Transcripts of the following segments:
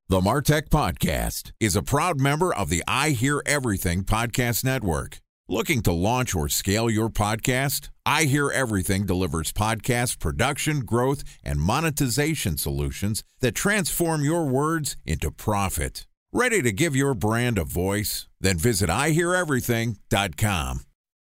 The Martech Podcast is a proud member of the I Hear Everything Podcast Network. Looking to launch or scale your podcast? I Hear Everything delivers podcast production, growth, and monetization solutions that transform your words into profit. Ready to give your brand a voice? Then visit iheareverything.com.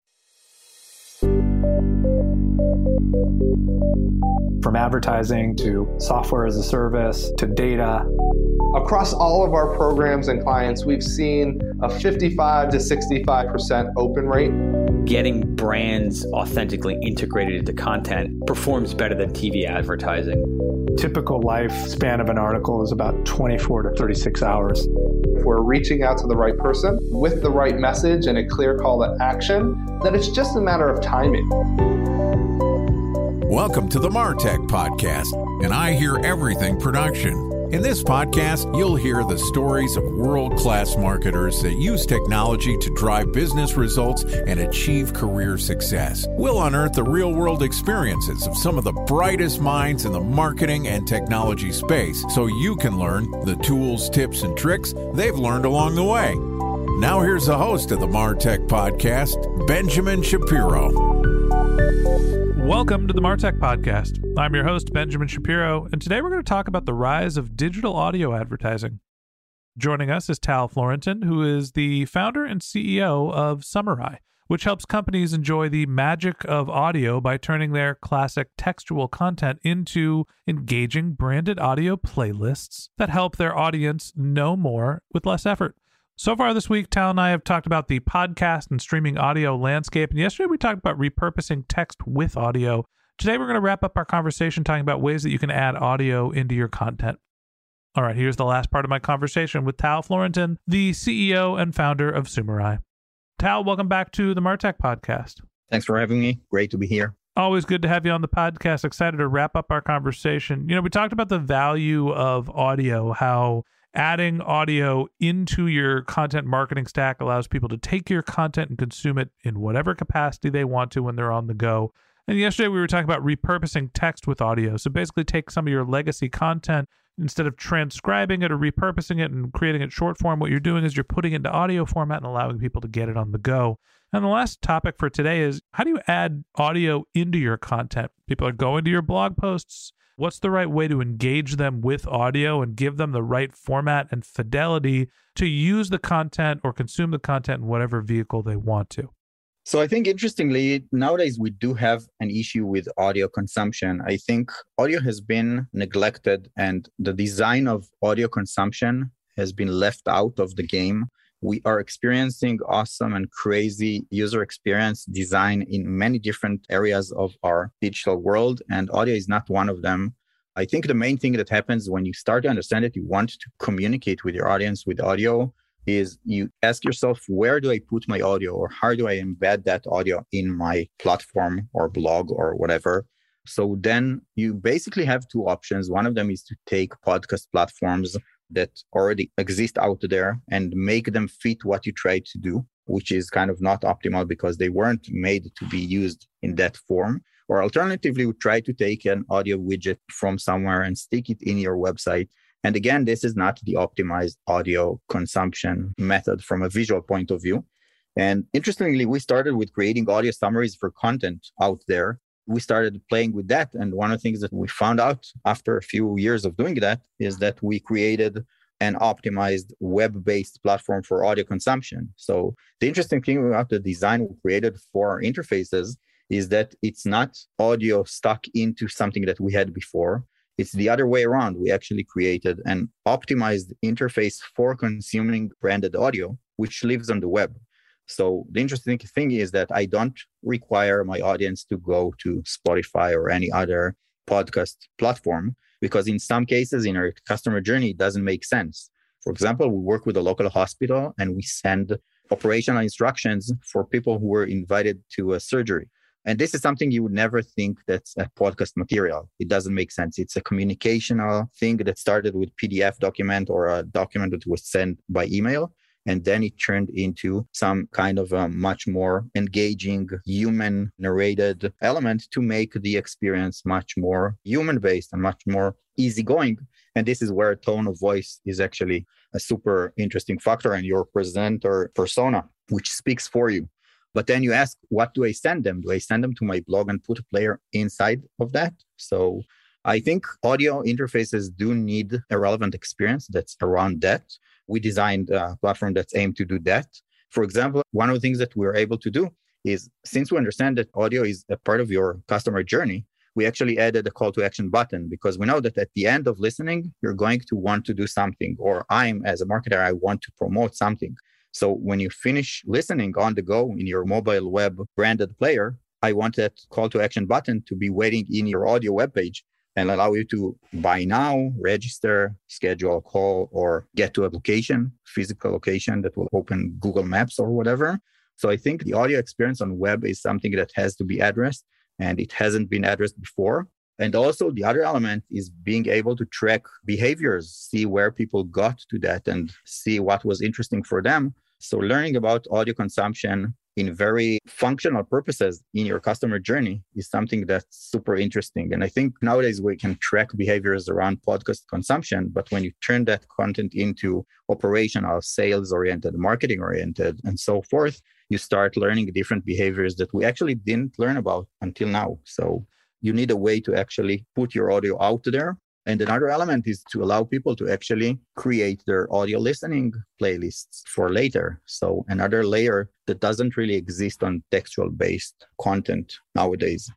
From advertising to software as a service to data. Across all of our programs and clients, we've seen a 55 to 65% open rate. Getting brands authentically integrated into content performs better than TV advertising. Typical lifespan of an article is about 24 to 36 hours. If we're reaching out to the right person with the right message and a clear call to action, then it's just a matter of timing. Welcome to the Martech Podcast, an I Hear Everything production. In this podcast, you'll hear the stories of world-class marketers that use technology to drive business results and achieve career success. We'll unearth the real-world experiences of some of the brightest minds in the marketing and technology space so you can learn the tools, tips, and tricks they've learned along the way. Now here's the host of the Martech Podcast, Benjamin Shapiro. Welcome to the Martech Podcast. I'm your host, Benjamin Shapiro, and today we're going to talk about the rise of digital audio advertising. Joining us is Tal Florentin, who is the founder and CEO of Summurai, which helps companies enjoy the magic of audio by turning their classic textual content into engaging branded audio playlists that help their audience know more with less effort. So far this week, Tal and I have talked about the podcast and streaming audio landscape, and yesterday we talked about repurposing text with audio. Today we're going to wrap up our conversation talking about ways that you can add audio into your content. All right, here's the last part of my conversation with Tal Florentin, the CEO and founder of Summurai. Tal, welcome back to the Martech Podcast. Thanks for having me. Great to be here. Always good to have you on the podcast. Excited to wrap up our conversation. We talked about the value of audio, how adding audio into your content marketing stack allows people to take your content and consume it in whatever capacity they want to when they're on the go. And yesterday we were talking about repurposing text with audio. So basically take some of your legacy content, instead of transcribing it or repurposing it and creating it short form, what you're doing is you're putting it into audio format and allowing people to get it on the go. And the last topic for today is, how do you add audio into your content? People are going to your blog posts. What's the right way to engage them with audio and give them the right format and fidelity to use the content or consume the content in whatever vehicle they want to? So I think, interestingly, nowadays we do have an issue with audio consumption. I think audio has been neglected and the design of audio consumption has been left out of the game. We are experiencing awesome and crazy user experience design in many different areas of our digital world, and audio is not one of them. I think the main thing that happens when you start to understand that you want to communicate with your audience with audio is you ask yourself, where do I put my audio, or how do I embed that audio in my platform or blog or whatever? So then you basically have two options. One of them is to take podcast platforms that already exist out there and make them fit what you try to do, which is kind of not optimal because they weren't made to be used in that form. Or alternatively, we try to take an audio widget from somewhere and stick it in your website. And again, this is not the optimized audio consumption method from a visual point of view. And interestingly, we started with creating audio summaries for content out there. We started playing with that. And one of the things that we found out after a few years of doing that is that we created an optimized web-based platform for audio consumption. So the interesting thing about the design we created for our interfaces is that it's not audio stuck into something that we had before. It's the other way around. We actually created an optimized interface for consuming branded audio, which lives on the web. So the interesting thing is that I don't require my audience to go to Spotify or any other podcast platform, because in some cases in our customer journey, it doesn't make sense. For example, we work with a local hospital and we send operational instructions for people who were invited to a surgery. And this is something you would never think that's a podcast material. It doesn't make sense. It's a communicational thing that started with PDF document or a document that was sent by email. And then it turned into some kind of a much more engaging, human narrated element to make the experience much more human-based and much more easygoing. And this is where tone of voice is actually a super interesting factor and your presenter persona, which speaks for you. But then you ask, what do I send them? Do I send them to my blog and put a player inside of that? So I think audio interfaces do need a relevant experience that's around that. We designed a platform that's aimed to do that. For example, one of the things that we're able to do is, since we understand that audio is a part of your customer journey, we actually added a call to action button, because we know that at the end of listening, you're going to want to do something, or as a marketer, I want to promote something. So when you finish listening on the go in your mobile web branded player, I want that call to action button to be waiting in your audio webpage and allow you to buy now, register, schedule a call, or get to a location, physical location that will open Google Maps or whatever. So I think the audio experience on web is something that has to be addressed, and it hasn't been addressed before. And also the other element is being able to track behaviors, see where people got to that and see what was interesting for them. So learning about audio consumption in very functional purposes in your customer journey is something that's super interesting. And I think nowadays we can track behaviors around podcast consumption, but when you turn that content into operational, sales-oriented, marketing-oriented, and so forth, you start learning different behaviors that we actually didn't learn about until now. So you need a way to actually put your audio out there. And another element is to allow people to actually create their audio listening playlists for later. So another layer that doesn't really exist on textual-based content nowadays.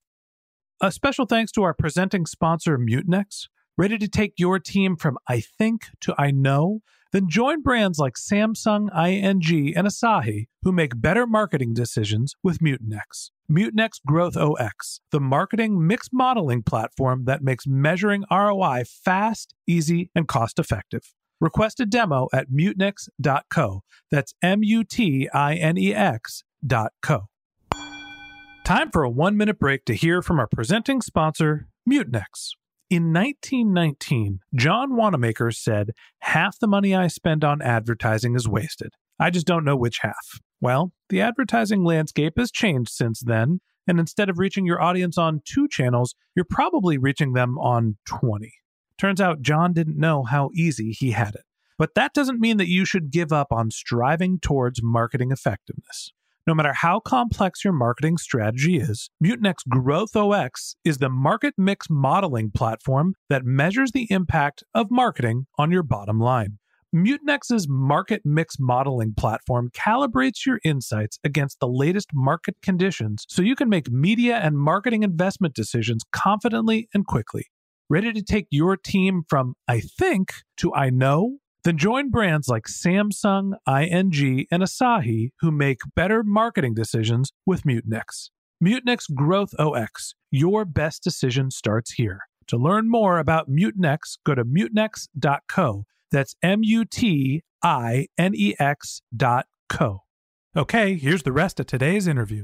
A special thanks to our presenting sponsor, Mutinex. Ready to take your team from I think to I know? Then join brands like Samsung, ING, and Asahi who make better marketing decisions with Mutinex. Mutinex Growth OS, the marketing mix modeling platform that makes measuring ROI fast, easy, and cost-effective. Request a demo at mutinex.co. That's MUTINEX.co. Time for a 1-minute break to hear from our presenting sponsor, Mutinex. In 1919, John Wanamaker said, "Half the money I spend on advertising is wasted. I just don't know which half." Well, the advertising landscape has changed since then, and instead of reaching your audience on 2 channels, you're probably reaching them on 20. Turns out John didn't know how easy he had it. But that doesn't mean that you should give up on striving towards marketing effectiveness. No matter how complex your marketing strategy is, Mutinex Growth OS is the market mix modeling platform that measures the impact of marketing on your bottom line. Mutinex's market mix modeling platform calibrates your insights against the latest market conditions so you can make media and marketing investment decisions confidently and quickly. Ready to take your team from I think to I know? Then join brands like Samsung, ING, and Asahi who make better marketing decisions with Mutinex. Mutinex Growth OS. Your best decision starts here. To learn more about Mutinex, go to mutinex.co. That's MUTINEX.co. Okay, here's the rest of today's interview.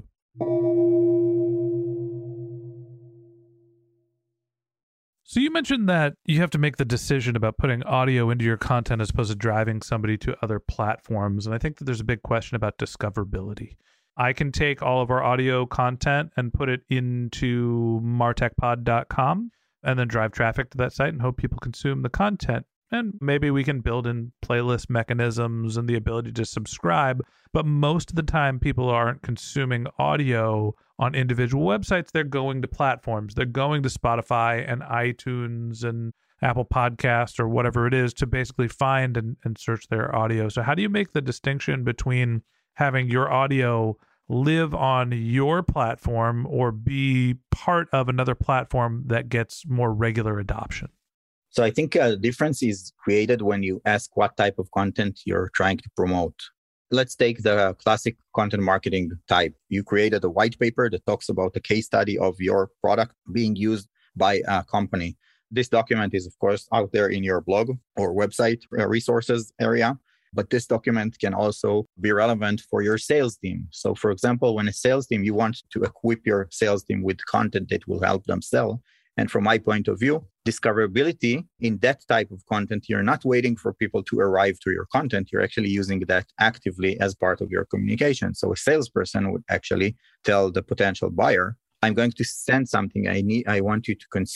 So you mentioned that you have to make the decision about putting audio into your content as opposed to driving somebody to other platforms. And I think that there's a big question about discoverability. I can take all of our audio content and put it into martechpod.com and then drive traffic to that site and hope people consume the content. And maybe we can build in playlist mechanisms and the ability to subscribe. But most of the time, people aren't consuming audio on individual websites. They're going to platforms. They're going to Spotify and iTunes and Apple Podcasts or whatever it is to basically find and search their audio. So how do you make the distinction between having your audio live on your platform or be part of another platform that gets more regular adoption? So I think a difference is created when you ask what type of content you're trying to promote. Let's take the classic content marketing type. You created a white paper that talks about a case study of your product being used by a company. This document is, of course, out there in your blog or website resources area, but this document can also be relevant for your sales team. So for example, when a sales team, you want to equip your sales team with content that will help them sell. And from my point of view, discoverability in that type of content, you're not waiting for people to arrive to your content. You're actually using that actively as part of your communication. So a salesperson would actually tell the potential buyer, I'm going to send something I want you to consume.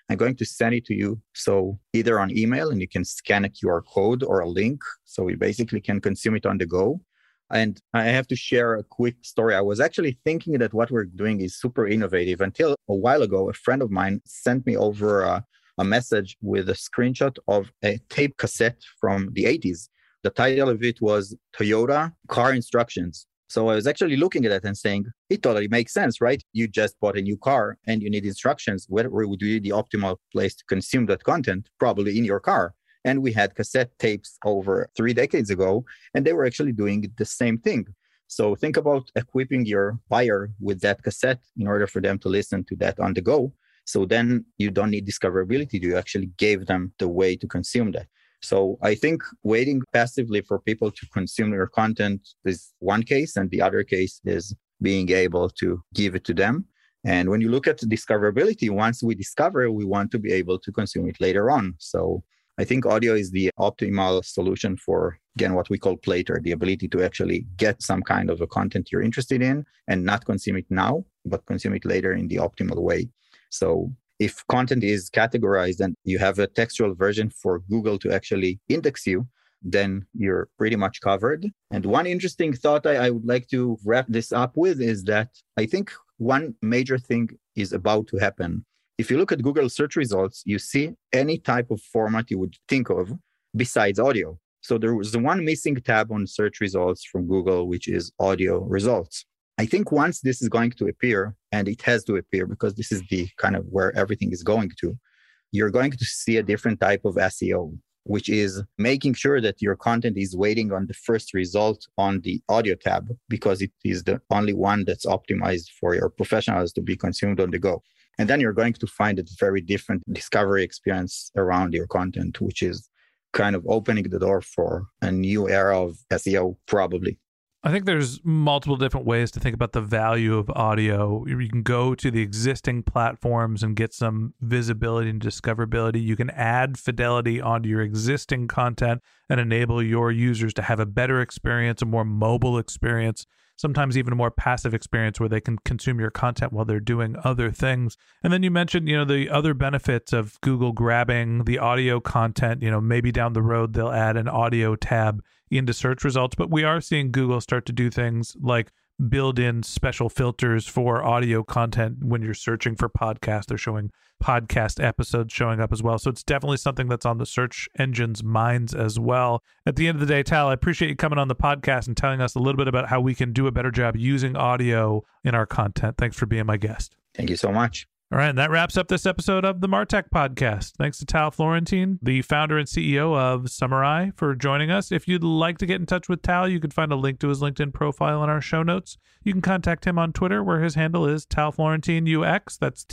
I'm going to send it to you. So either on email, and you can scan a QR code or a link. So we basically can consume it on the go. And I have to share a quick story. I was actually thinking that what we're doing is super innovative until a while ago, a friend of mine sent me over a message with a screenshot of a tape cassette from the 80s. The title of it was Toyota Car Instructions. So I was actually looking at it and saying, it totally makes sense, right? You just bought a new car and you need instructions. Where would be the optimal place to consume that content? Probably in your car. And we had cassette tapes over 3 decades ago, and they were actually doing the same thing. So think about equipping your buyer with that cassette in order for them to listen to that on the go. So then you don't need discoverability. You actually gave them the way to consume that. So I think waiting passively for people to consume your content is one case, and the other case is being able to give it to them. And when you look at the discoverability, once we discover, we want to be able to consume it later on. So I think audio is the optimal solution for, again, what we call plater, the ability to actually get some kind of a content you're interested in and not consume it now, but consume it later in the optimal way. So if content is categorized and you have a textual version for Google to actually index you, then you're pretty much covered. And one interesting thought I would like to wrap this up with is that I think one major thing is about to happen. If you look at Google search results, you see any type of format you would think of besides audio. So there was the one missing tab on search results from Google, which is audio results. I think once this is going to appear, and it has to appear because this is the kind of where everything is going to, you're going to see a different type of SEO, which is making sure that your content is waiting on the first result on the audio tab, because it is the only one that's optimized for your professionals to be consumed on the go. And then you're going to find a very different discovery experience around your content, which is kind of opening the door for a new era of SEO, probably. I think there's multiple different ways to think about the value of audio. You can go to the existing platforms and get some visibility and discoverability. You can add fidelity onto your existing content and enable your users to have a better experience, a more mobile experience, sometimes even a more passive experience where they can consume your content while they're doing other things. And then you mentioned, the other benefits of Google grabbing the audio content. Maybe down the road they'll add an audio tab into search results, but we are seeing Google start to do things like build in special filters for audio content. When you're searching for podcasts, they're showing podcast episodes showing up as well. So it's definitely something that's on the search engine's minds as well. At the end of the day, Tal, I appreciate you coming on the podcast and telling us a little bit about how we can do a better job using audio in our content. Thanks for being my guest. Thank you so much. All right, and that wraps up this episode of the Martech Podcast. Thanks to Tal Florentine, the founder and CEO of Summurai, for joining us. If you'd like to get in touch with Tal, you can find a link to his LinkedIn profile in our show notes. You can contact him on Twitter, where his handle is TalFlorentinUX. That's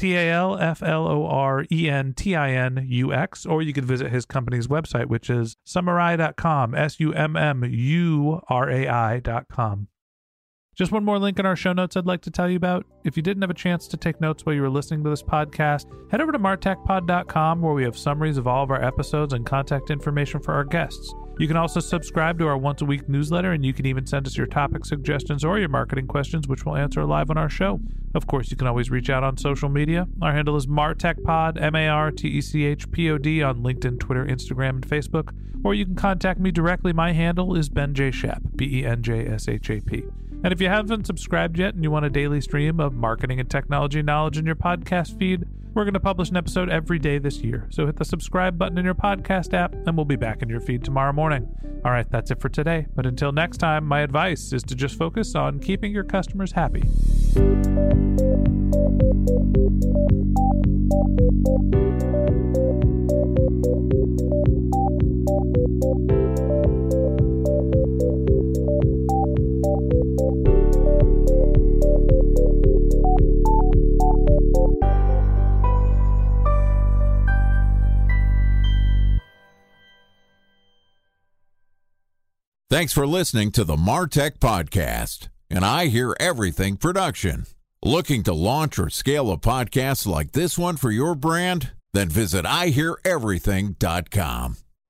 TalFlorentinUX. Or you could visit his company's website, which is summurai.com, SUMMURAI.com. Just one more link in our show notes I'd like to tell you about. If you didn't have a chance to take notes while you were listening to this podcast, head over to martechpod.com, where we have summaries of all of our episodes and contact information for our guests. You can also subscribe to our once-a-week newsletter, and you can even send us your topic suggestions or your marketing questions, which we'll answer live on our show. Of course, you can always reach out on social media. Our handle is MarTechPod, MarTechPod on LinkedIn, Twitter, Instagram, and Facebook. Or you can contact me directly. My handle is Ben J. Shap, BenJShap. And if you haven't subscribed yet and you want a daily stream of marketing and technology knowledge in your podcast feed, we're going to publish an episode every day this year. So hit the subscribe button in your podcast app, and we'll be back in your feed tomorrow morning. All right, that's it for today. But until next time, my advice is to just focus on keeping your customers happy. Thanks for listening to the Martech Podcast, an I Hear Everything production. Looking to launch or scale a podcast like this one for your brand? Then visit iheareverything.com.